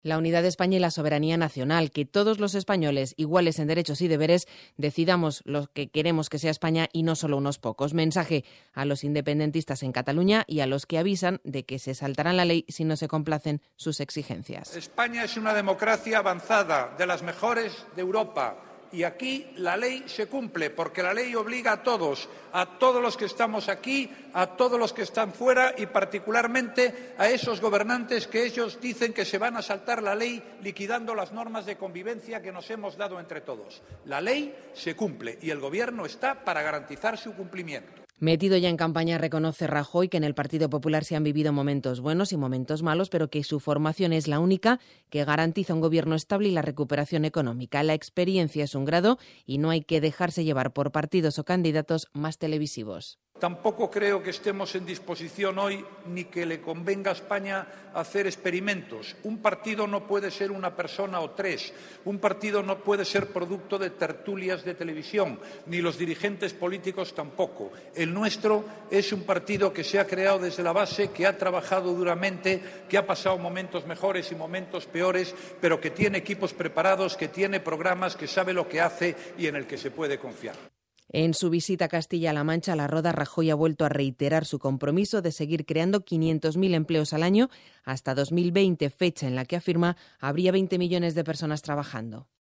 La unidad de España y la soberanía nacional, que todos los españoles, iguales en derechos y deberes, decidamos lo que queremos que sea España y no solo unos pocos. Mensaje a los independentistas en Cataluña y a los que avisan de que se saltarán la ley si no se complacen sus exigencias. España es una democracia avanzada, de las mejores de Europa. Y aquí la ley se cumple, porque la ley obliga a todos los que estamos aquí, a todos los que están fuera y particularmente a esos gobernantes que ellos dicen que se van a saltar la ley liquidando las normas de convivencia que nos hemos dado entre todos. La ley se cumple y el Gobierno está para garantizar su cumplimiento. Metido ya en campaña, reconoce Rajoy que en el Partido Popular se han vivido momentos buenos y momentos malos, pero que su formación es la única que garantiza un gobierno estable y la recuperación económica. La experiencia es un grado y no hay que dejarse llevar por partidos o candidatos más televisivos. Tampoco creo que estemos en disposición hoy ni que le convenga a España hacer experimentos. Un partido no puede ser una persona o tres. Un partido no puede ser producto de tertulias de televisión, ni los dirigentes políticos tampoco. El nuestro es un partido que se ha creado desde la base, que ha trabajado duramente, que ha pasado momentos mejores y momentos peores, pero que tiene equipos preparados, que tiene programas, que sabe lo que hace y en el que se puede confiar. En su visita a Castilla-La Mancha, La Roda, Rajoy ha vuelto a reiterar su compromiso de seguir creando 500.000 empleos al año hasta 2020, fecha en la que afirma habría 20 millones de personas trabajando.